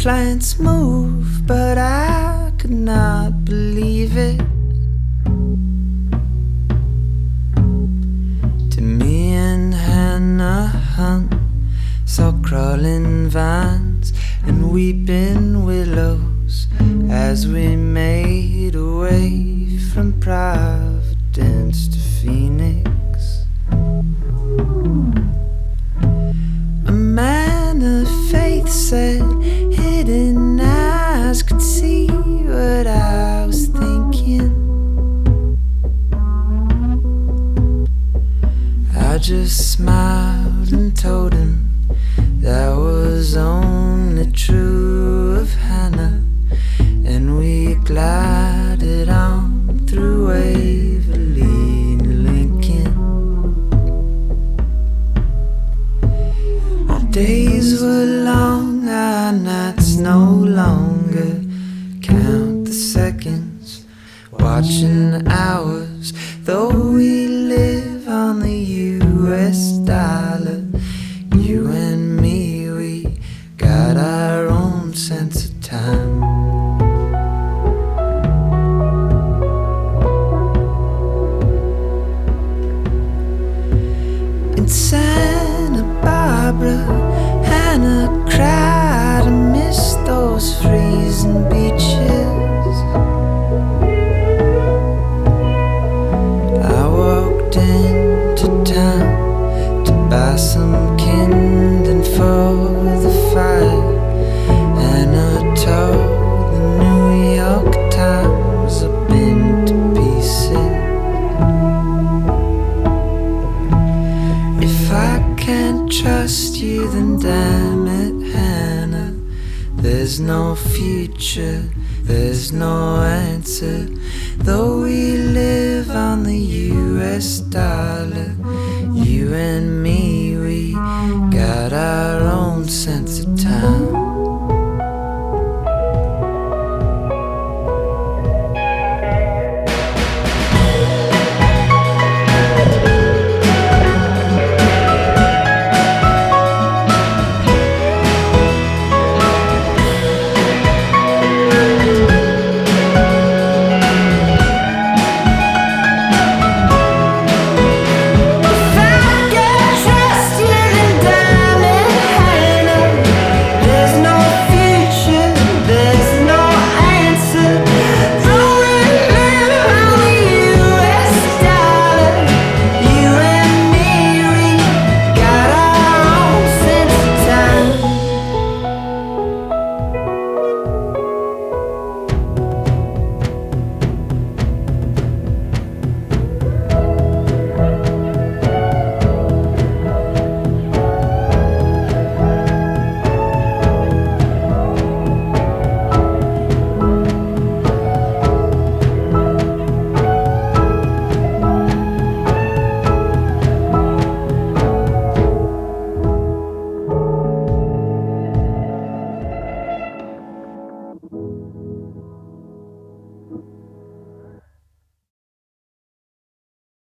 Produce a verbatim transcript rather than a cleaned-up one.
plants move, but I could not believe it. To me and Hannah Hunt saw crawling vines and weeping willows as we made our way from Providence to Phoenix. A man of faith said hidden eyes could see what I was thinking. I just smiled and told him that was only true of Hannah, and we glided on through Waverly and Lincoln. Our days were long, our nights no longer. Count the seconds, watching the hours, though we live on the U S dollar. You and me, we got our own sense of time. In Santa Barbara, Hannah cried and missed those freezing beaches. I walked into town to buy some kindling for the fire, and I told the New York Times I've been to pieces. If I can't trust you, then damn it, Hannah, there's no future, there's no answer. Though we live on the U S dollar, you and me, we got our own sense of time.